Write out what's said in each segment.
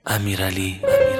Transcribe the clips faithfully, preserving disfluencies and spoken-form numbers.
امیرعلی.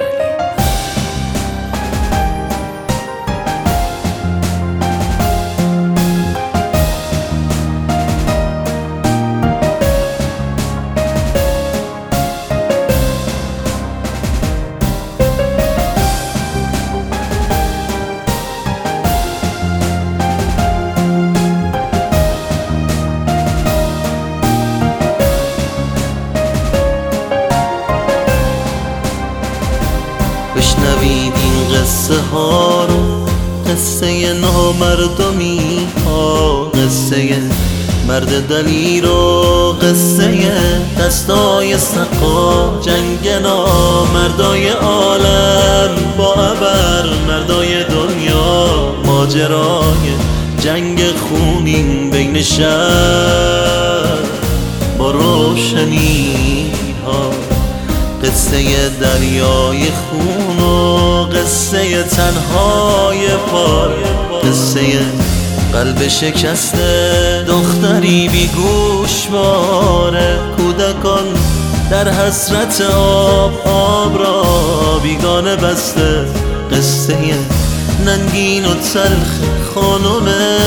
بشنوید این قصه ها رو، قصه نامردمی ها، قصه مرد دلیر و قصه دستای سقا، جنگ نامردای عالم با ابر مردای دنیا، ماجرای جنگ خونین بین شهر با روشنی ها، قصه دریای خون و قصه تنهای پار، قصه قلب شکسته دختری بی گوشواره، کودکان در حسرت آب آب را بیگانه بسته، قصه ننگین و تلخ خانم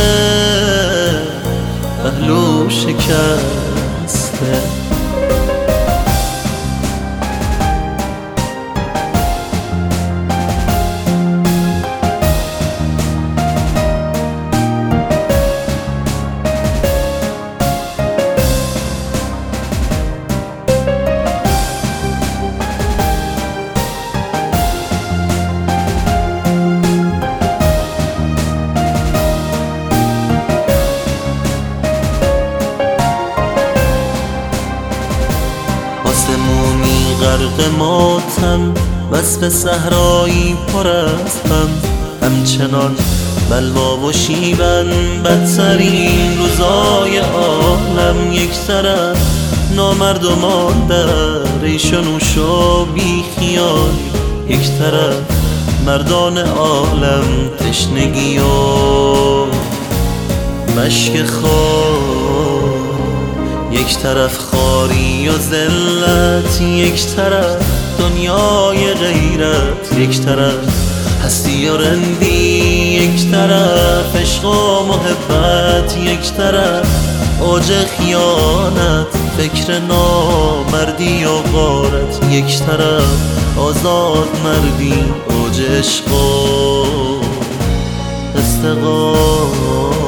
پهلو شکسته. آسمونی غرق ماتم، وصف صحرایی پر از غم، همچنان بلوا و شیون بدترین روزای عالم، یک طرف نامردمان در ریش و نوش و بی خیال، یک طرف مردان عالم تشنگی و مشک خور، یک طرف خاری و ذلت، یک طرف دنیای غیرت، یک طرف هستی و رندی، یک طرف عشق و محبت، یک طرف اوج خیانت، فکر نامردی و غارت، یک طرف آزاد مردی، اوج عشق و استقامت.